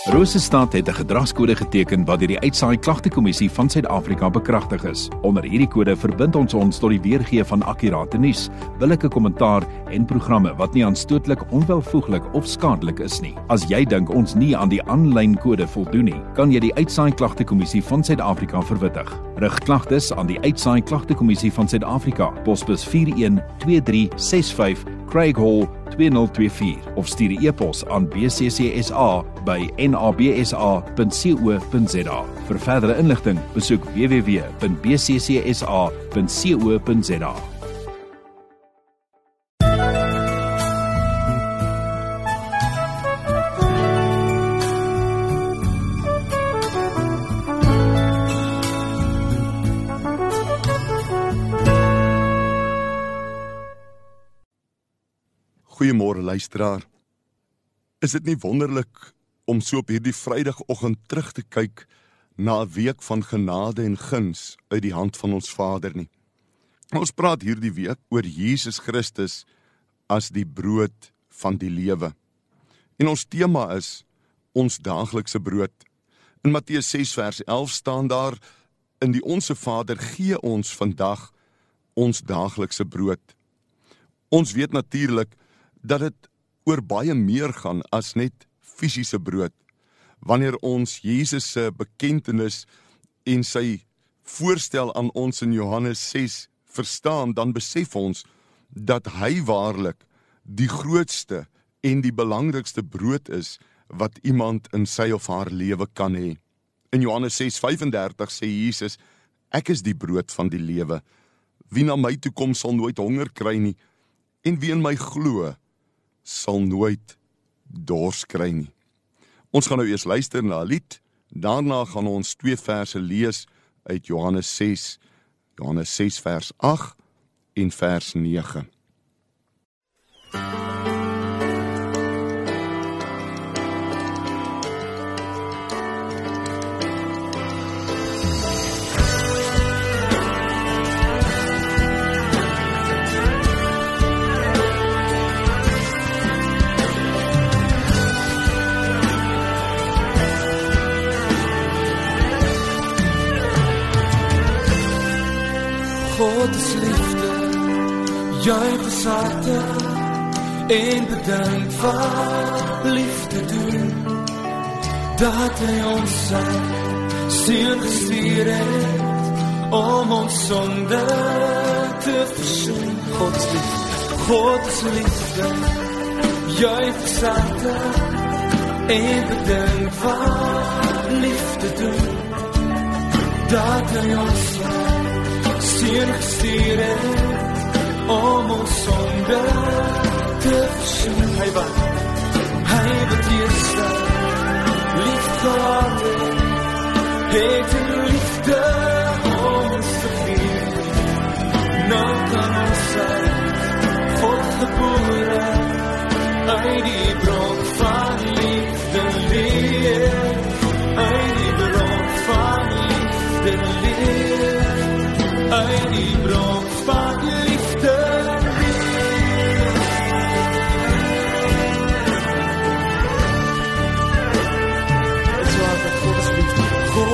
Rosestad het 'n gedragskode geteken wat deur die Uitsaai Klagtekommissie van Suid-Afrika bekragtig is. Onder hierdie kode verbind ons tot die weergee van akkurate nuus, billike kommentaar en programme wat nie aanstootlik, onwelvoeglik of skadelik is nie. As jy dink ons nie aan die aanlyn kode voldoen nie, kan jy die Uitsaai Klagtekommissie van Suid-Afrika verwittig. Rig klagtes aan die Uitsaai Klagtekommissie van Suid-Afrika, posbus 412365, Craig Hall 2024 of stuur 'n e-pos aan bccsa@nabsa.co.za. Vir verdere inligting, besoek www.bccsa.co.za. Goeiemôre luisteraar. Is dit nie wonderlik om so op hierdie Vrydagoggend terug te kyk na 'n week van genade en guns uit die hand van ons Vader nie? Ons praat hierdie week oor Jesus Christus as die brood van die lewe. En ons tema is ons daaglikse brood. In Matteus 6 vers 11 staan daar: in die Onse Vader gee ons vandag ons daaglikse brood. Ons weet natuurlik dat dit oor baie meer gaan as net fisiese brood. Wanneer ons Jesus se bekentenis en sy voorstel aan ons in Johannes 6 verstaan, dan besef ons dat hy waarlik die grootste en die belangrikste brood is wat iemand in sy of haar lewe kan hê. In Johannes 6:35 sê Jesus: ek is die brood van die lewe. Wie na my toe kom sal nooit honger kry nie, en wie in my glo sal nooit dors kry nie. Ons gaan nou eers luister na 'n lied, daarna gaan ons 2 verse lees uit Johannes 6 vers 8 en vers 9. God is liefde, juich ons harte en bedank vir liefde doen, dat hy ons sy seun gestuur het om ons sonde te versoen. God is liefde, juich ons harte en bedank vir liefde doen, dat hy ons sy seun gestuur het om ons sonde te versoen. Hy wat eerste lief gehad het in liefde ons gegee. Nou kan ons uit voortgebore uit die bron van liefde leer, uit die bron van liefde leer, uit die bron van liefde leer. Het is waar dat God is liefde,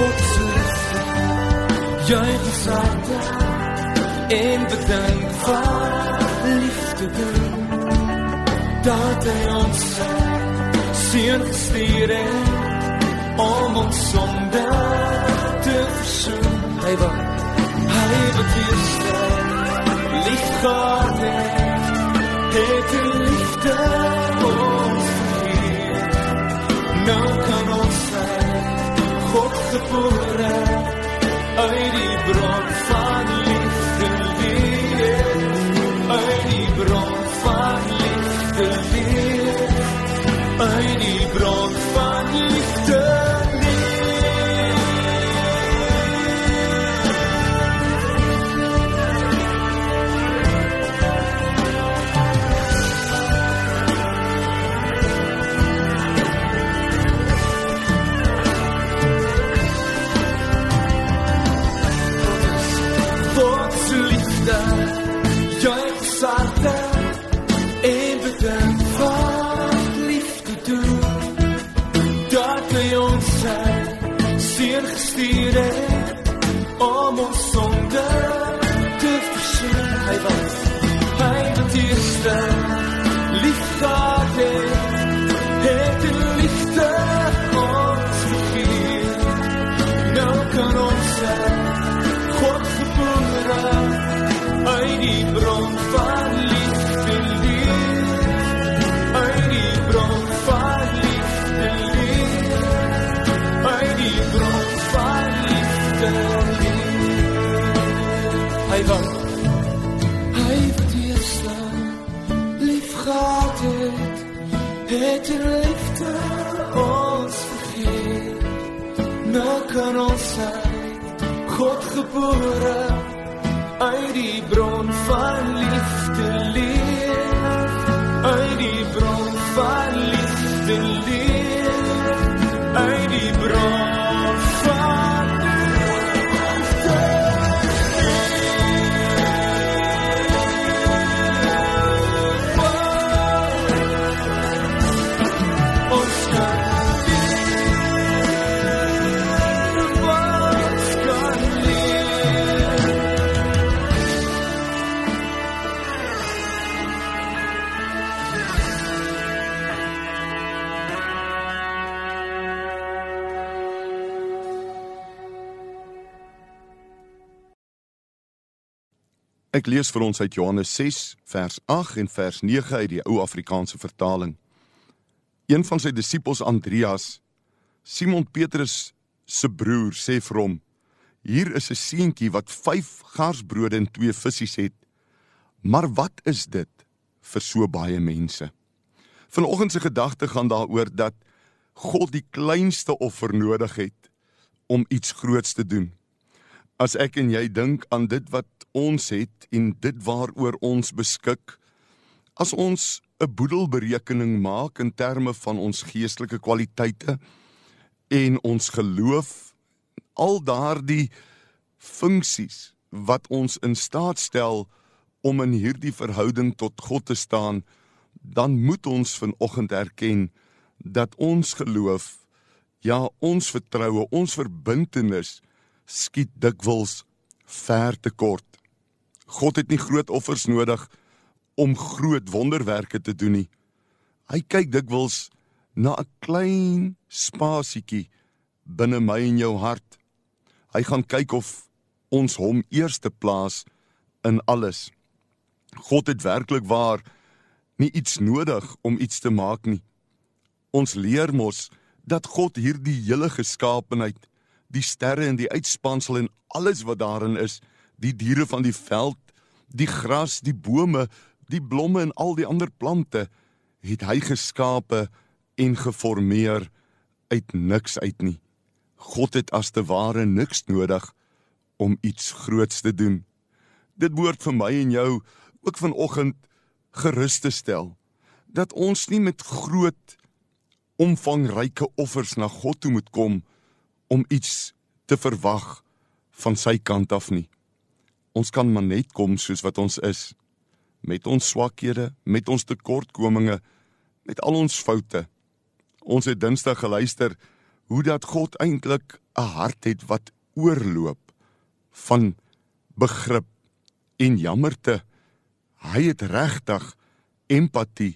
juich ons harte en bedank vir liefde doen, dat hy ons seun gestuur het om ons sonde te versoen. Hy wat eerste lief gehad het in liefde ons gegee. Nou kan ons God gebore uit die bron van liefde leer, uit die bron van liefde leer, uit die bron van liefde leer. dat hy ons sy seun gestuur het, om ons sonde te versoen. Hy wat eerste lief gehad het in liefde ons vergeet. Nou kan ons God gebore uit die bron van liefde leer, uit die bron van liefde leer, uit die bron van liefde leer. Hy wat eerste lief gehad het in liefde ons vergeet. Nou kan ons uit God gebore uit die bron van liefde leer, uit die bron van liefde leer, uit die bron van liefde Ek lees vir ons uit Johannes 6, vers 8 en vers 9 uit die ou Afrikaanse vertaling. Een van sy disippels Andreas, Simon Petrus se broer, sê vir hom, hier is 'n seentjie wat 5 garsbrode en 2 vissies het, maar wat is dit vir so baie mense? Vanoggend se gedagte gaan daaroor dat God die kleinste offer nodig het om iets groots te doen. As ek en jy dink aan dit wat ons het en dit waaroor ons beskik, as ons 'n boedelberekening maak in terme van ons geestelike kwaliteite en ons geloof, al daardie funksies wat ons in staat stel om in hierdie verhouding tot God te staan, dan moet ons vanoggend erken dat ons geloof, ja ons vertroue, ons verbintenis skiet dikwels ver te kort. God het nie groot offers nodig om groot wonderwerke te doen nie. Hy kyk dikwels na 'n klein spasietjie binne my en jou hart. Hy gaan kyk of ons hom eerste plaas in alles. God het werklik waar nie iets nodig om iets te maak nie. Ons leer mos dat God hierdie hele geskaapenheid, die sterre en die uitspansel en alles wat daarin is, die diere van die veld, die gras, die bome, die blomme en al die ander plante, het hy geskape en geformeer uit niks uit nie. God het as te ware niks nodig om iets groots te doen. Dit behoort vir my en jou ook vanoggend gerus te stel, dat ons nie met groot, omvangryke offers na God toe moet kom, om iets te verwag van sy kant af nie. Ons kan maar net kom soos wat ons is, met ons swakhede, met ons tekortkominge, met al ons foute. Ons het Dinsdag geluister hoe dat God eintlik 'n hart het wat oorloop van begrip en jammerte. Hy het regtig empatie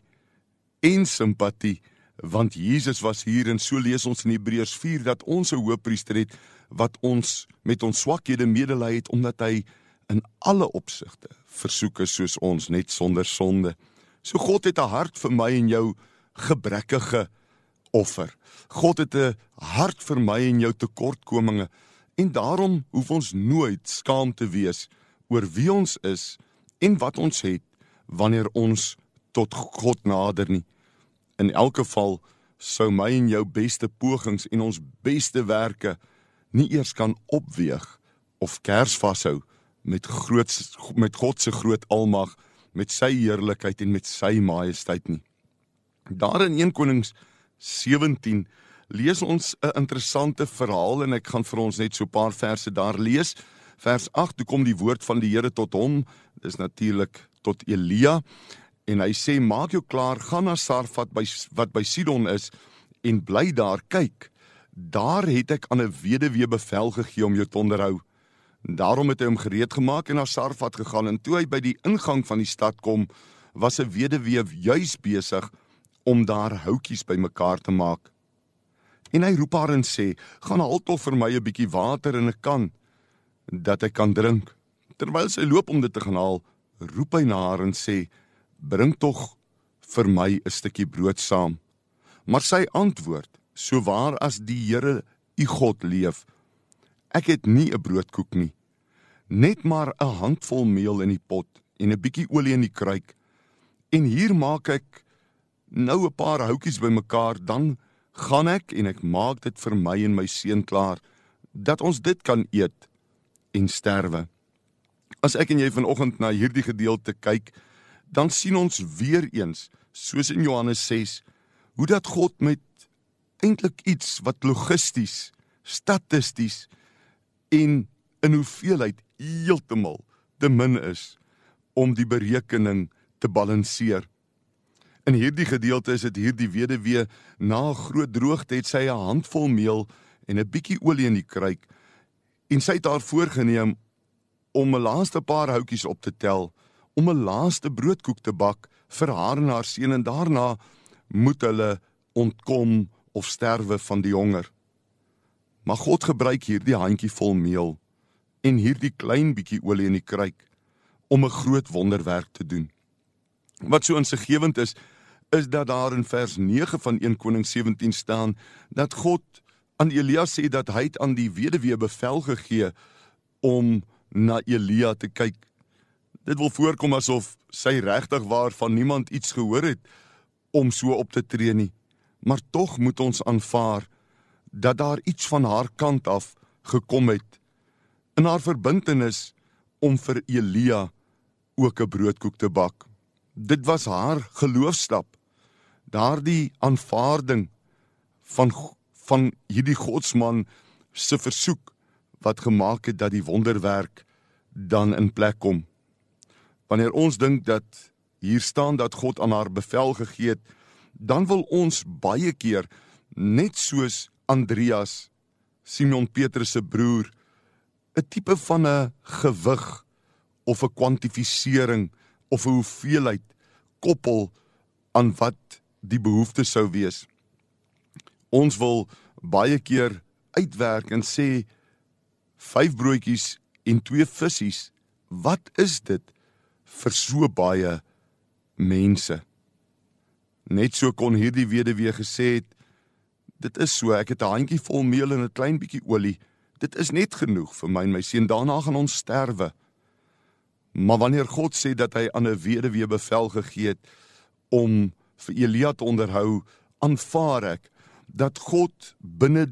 en simpatie, want Jesus was hier en so lees ons in Hebreërs 4 dat ons 'n hoëpriester het wat ons met ons swakhede medelee het, omdat hy in alle opsigte versoek is soos ons, net sonder sonde. So God het 'n hart vir my en jou gebrekkige offer. God het 'n hart vir my en jou tekortkominge, en daarom hoef ons nooit skaam te wees oor wie ons is en wat ons het wanneer ons tot God nader nie. In elk geval sou my en jou beste pogings en ons beste werke nie eers kan opweeg of kers vashou met God se groot almag, met sy heerlikheid en met sy majesteit nie. Daar in 1 Konings 17 lees ons 'n interessante verhaal, en ek gaan vir ons net so 'n paar verse daar lees. Vers 8, toe kom die woord van die Here tot hom, dis natuurlik tot Elia, en hy sê, maak jou klaar, gaan na Sarfat wat by Sidon is, en bly daar, kyk, daar het ek aan 'n weduwee bevel gegee om jou te onderhou. Daarom het hy hom gereed gemaak en na Sarfat gegaan, en toe hy by die ingang van die stad kom, was 'n weduwee juis besig om daar houtjies bymekaar te maak. En hy roep haar en sê, gaan haal tog vir my 'n bietjie water in 'n kan, dat ek kan drink. Terwyl sy loop om dit te gaan haal, roep hy na haar en sê, bring tog vir my 'n stukkie brood saam. Maar sy antwoord, so waar as die Here u God leef, ek het nie 'n broodkoek nie, net maar 'n handvol meel in die pot en 'n bietjie olie in die kruik. En hier maak ek nou 'n paar houtjies bymekaar, dan gaan ek en ek maak dit vir my en my seun klaar, dat ons dit kan eet en sterwe. As ek en jy vanoggend na hierdie gedeelte kyk, dan sien ons weer eens, soos in Johannes 6, hoe dat God met eintlik iets wat logisties, statisties en in hoeveelheid heeltemal te min is om die berekening te balanseer. In hierdie gedeelte is dit hierdie weduwee, na 'n groot droogte het sy 'n handvol meel en 'n bietjie olie in die kruik, en sy het haar voorgeneem om 'n laaste paar houtjies op te tel, om 'n laaste broodkoek te bak vir haar en haar seun, en daarna moet hulle ontkom of sterwe van die honger. Maar God gebruik hierdie handjie vol meel en hierdie klein bietjie olie in die kruik om 'n groot wonderwerk te doen. Wat so insiggewend is dat daar in vers 9 van 1 Konings 17 staan, dat God aan Elia sê dat hy het aan die weduwee bevel gegee om na Elia te kyk. Dit wil voorkom asof sy regtig waar van niemand iets gehoor het om so op te tree nie. Maar tog moet ons aanvaar dat daar iets van haar kant af gekom het in haar verbintenis om vir Elia ook 'n broodkoek te bak. Dit was haar geloofstap, daardie aanvaarding van hierdie godsman se versoek wat gemaak het dat die wonderwerk dan in plek kom. Wanneer ons dink dat hier staan dat God aan haar bevel gegee het, dan wil ons baie keer, net soos Andreas, Simon Petrus se broer, 'n tipe van 'n gewig of 'n kwantifisering of 'n hoeveelheid koppel aan wat die behoefte sou wees. Ons wil baie keer uitwerk en sê 5 broodjies en 2 vissies, wat is dit vir so baie mense? Net so kon hierdie weduwee gesê het, dit is so, ek het 'n handjie vol meel en 'n klein bietjie olie, dit is net genoeg vir my en my seun, daarna gaan ons sterwe. Maar wanneer God sê dat hy aan 'n weduwee bevel gegee het om vir Elia te onderhou, aanvaar ek dat God binne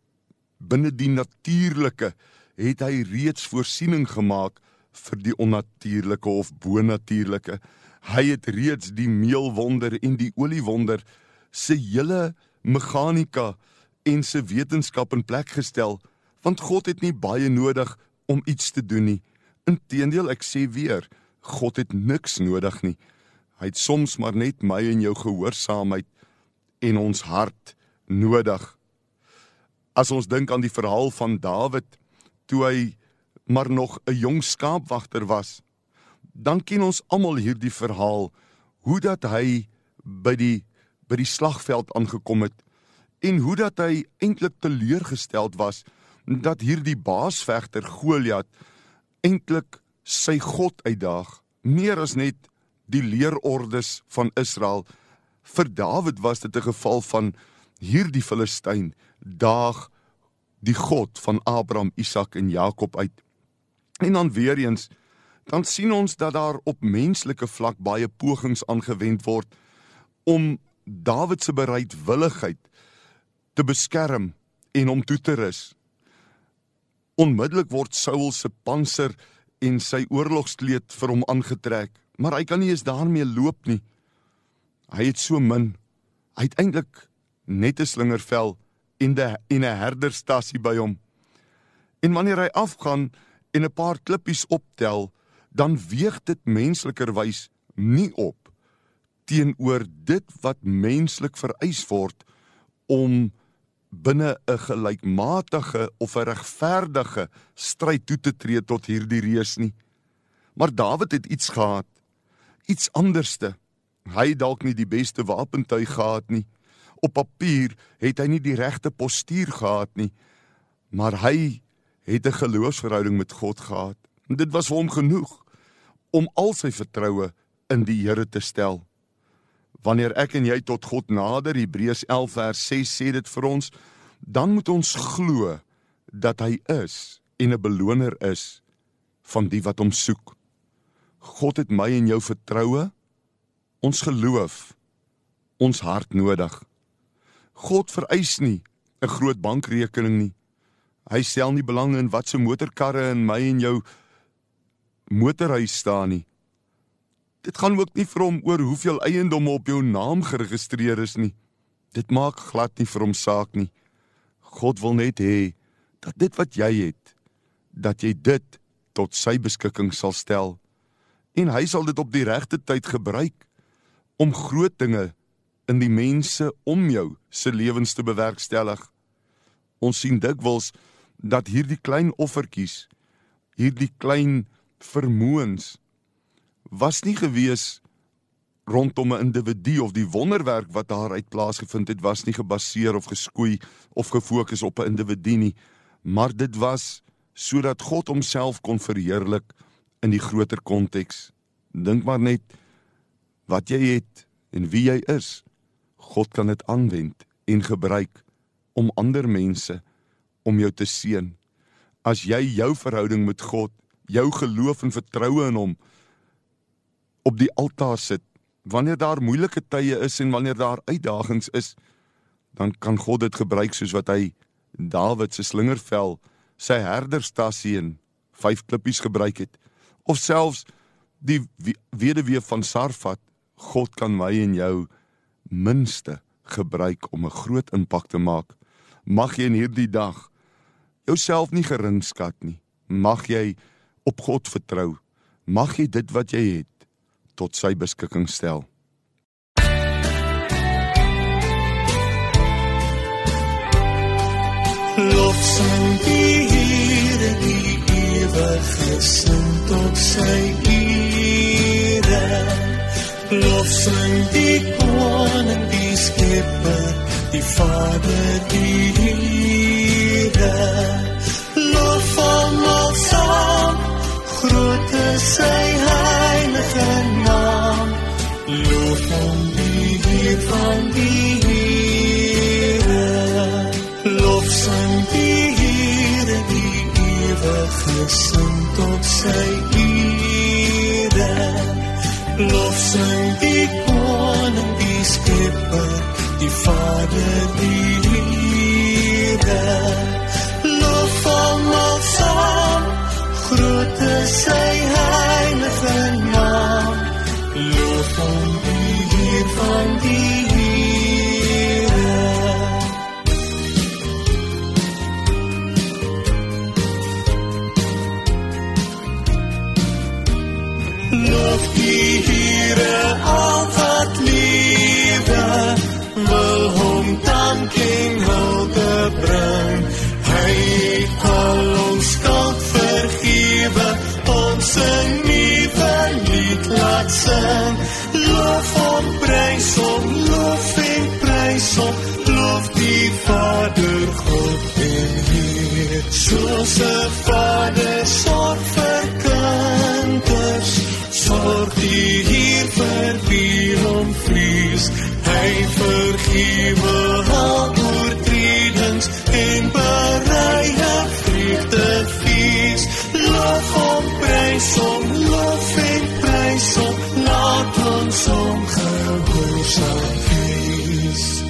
die natuurlike het hy reeds voorsiening gemaak vir die onnatuurlike of bonatuurlike. Hy het reeds die meelwonder en die oliewonder se hele meganika en se wetenskap in plek gestel, want God het nie baie nodig om iets te doen nie. Inteendeel, ek sê weer, God het niks nodig nie. Hy het soms maar net my en jou gehoorsaamheid en ons hart nodig. As ons dink aan die verhaal van Dawid, toe hy maar nog 'n jong skaapwagter was, dan ken ons almal hierdie verhaal, hoe dat hy by die slagveld aangekom het, en hoe dat hy eintlik teleurgesteld was, dat hierdie baasvegter Goliat eintlik sy God uitdaag, meer as net die leerordes van Israel. Vir Dawid was dit 'n geval van hierdie Filistyn daag die God van Abraham, Isak en Jakob uit. En dan weer eens, dan sien ons dat daar op menslike vlak baie pogings aangewend word om Dawid se bereidwilligheid te beskerm en hom toe te rus. Onmiddellik word Saul se pantser en sy oorlogskleed vir hom aangetrek, maar hy kan nie eens daarmee loop nie. Hy het so min. Hy het eintlik net 'n slingervel en 'n herderstasie by hom. En wanneer hy afgaan en 'n paar klippies optel, dan weeg dit menslikerwys nie op teenoor dit wat menslik vereis word om binne 'n gelykmatige of 'n regverdige stryd toe te tree tot hierdie reus nie. Maar Dawid het iets gehad, iets anderste. Hy het dalk nie die beste wapentuig gehad nie. Op papier het hy nie die regte postuur gehad nie, maar hy het 'n geloofsverhouding met God gehad. En dit was vir hom genoeg om al sy vertroue in die Here te stel. Wanneer ek en jy tot God nader, Hebreërs 11 vers 6 sê dit vir ons, dan moet ons glo dat hy is en 'n beloner is van die wat hom soek. God het my en jou vertroue, ons geloof, ons hart nodig. God vereis nie 'n groot bankrekening nie. Hy stel nie belang in wat se motorkarre in my en jou motorhuis staan nie. Dit gaan ook nie vir hom oor hoeveel eiendomme op jou naam geregistreer is nie. Dit maak glad nie vir hom saak nie. God wil net hê dat dit wat jy het, dat jy dit tot sy beskikking sal stel. En hy sal dit op die regte tyd gebruik om groot dinge in die mense om jou se lewens te bewerkstellig. Ons sien dikwels dat hierdie klein offertjies, hierdie klein vermoëns, was nie gewees rondom 'n individu of die wonderwerk wat daaruit plaasgevind het, was nie gebaseer of geskoei of gefokus op 'n individu nie, maar dit was sodat God homself kon verheerlik in die groter konteks. Dink maar net wat jy het en wie jy is. God kan dit aanwend en gebruik om ander mense om jou te seën. As jy jou verhouding met God, jou geloof en vertroue in hom op die altaar sit, wanneer daar moeilike tye is en wanneer daar uitdagings is, dan kan God dit gebruik soos wat hy Dawid se slingervel, sy herderstassie en 5 klippies gebruik het, of selfs die weduwee van Sarfat. God kan my en jou minste gebruik om 'n groot impak te maak. Mag jy in hierdie dag jouself nie gering skat nie. Mag jy op God vertrou. Mag jy dit wat jy het tot sy beskikking stel. Lofsang die Here, die ewige sin tot sy ere. Lofsang die Koning, die Skepper, die Vader, die Here. Lof almal saam, groot is sy heilige naam. Lof hom die Heer van die Here. Lofsang die Here, die ewige sin tot sy ere. Lofsang die Koning, die Skepper, die Vader, die Here. Lof almal saam, groot is sy heilige naam. Lof hom die Heer van die Here. Lof die Here, al wat lewe, wil hom dank en hulde bring. Hy het al ons skuld vergewe, ons 'n nuwe lied laat sing. Lof hom, prys hom, lof en prys hom, lof die Vader, God en Heer. Soos 'n Vader sorg vir kinders, sorg die Heer vir wie hom vrees. Hy vergewe al oortredings en berei 'n vreugdefees. Lof hom, prys hom, lof en prys hom, laat ons hom gehoorsaam wees.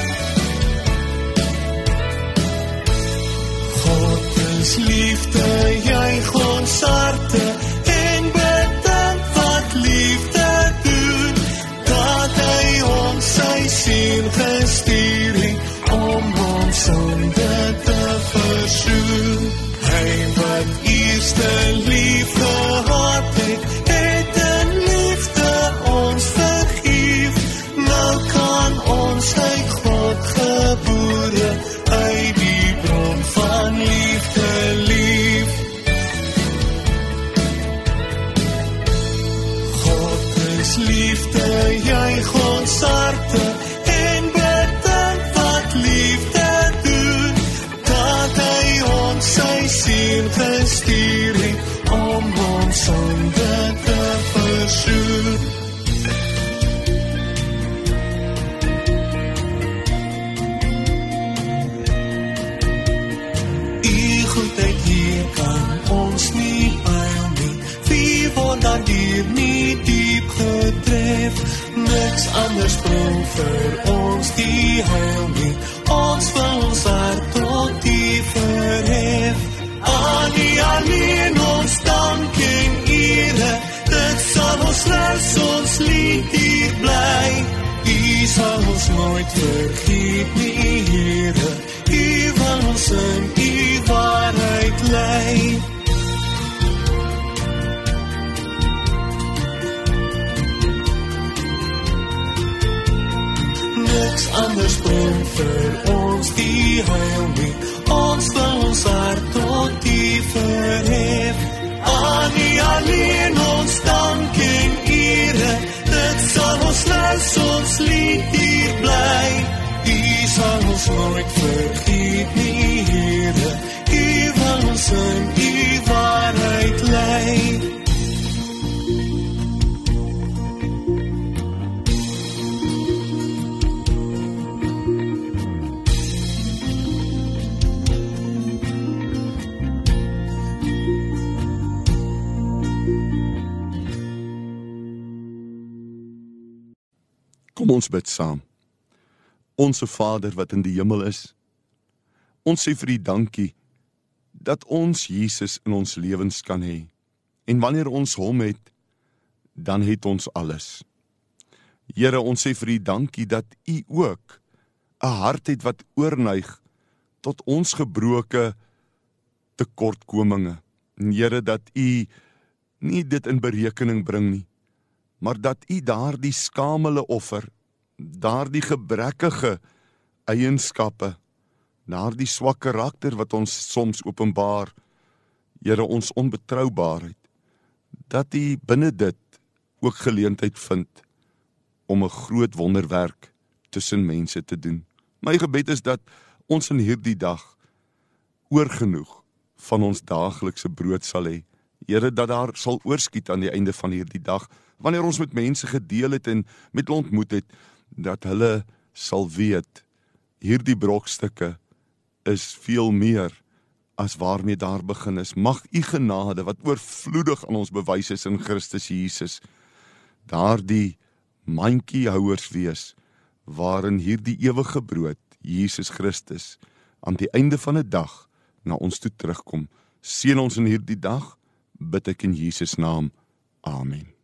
God is liefde, juig ons harte en bedank wat liefde doen, dat hy ons sy seun gestuur het om ons sonde te versoen. Hy wat eerste lief gehad het, het in liefde ons vergeef. Nou kan ons uit God gebore hier nie diep getref, niks anders bring vir ons die heil nie, ons wil ons hart tot U verhef. Aan U alleen ons dank en ere, dit sal ons rus, ons lied hier bly. U sal ons nooit vergeet nie, Here, U wil ons in U waarheid lei. Niks anders bring vir ons die heil nie, ons wil ons hart tot U verhef. Aan U alleen ons dank en ere, dit sal ons lus, ons lied hier bly. U sal ons nooit vergeet nie, Here, U wil ons in U waarheid lei. Kom ons bid saam. Onse Vader wat in die hemel is, ons sê vir U dankie dat ons Jesus in ons lewens kan hê. En wanneer ons Hom het, dan het ons alles. Here, ons sê vir U dankie dat U ook 'n hart het wat oorneig tot ons gebroke tekortkominge. En Here, dat U nie dit in berekening bring nie, maar dat U daardie skamele offer, daardie gebrekkige eienskappe, daardie swak karakter wat ons soms openbaar, Here, ons onbetroubaarheid, dat U binne dit ook geleentheid vind om 'n groot wonderwerk tussen mense te doen. My gebed is dat ons in hierdie dag oorgenoeg van ons daaglikse brood sal hê. Here, dat daar sal oorskiet aan die einde van hierdie dag, wanneer ons met mense gedeel het en met hulle ontmoet het, dat hulle sal weet, hierdie brokstukke is veel meer as waarmee daar begin is. Mag U genade, wat oorvloedig aan ons bewys is in Christus Jesus, daardie mandjiehouers wees, waarin hierdie ewige brood, Jesus Christus, aan die einde van 'n dag na ons toe terugkom. Seën ons in hierdie dag, bid ek in Jesus naam. Amen.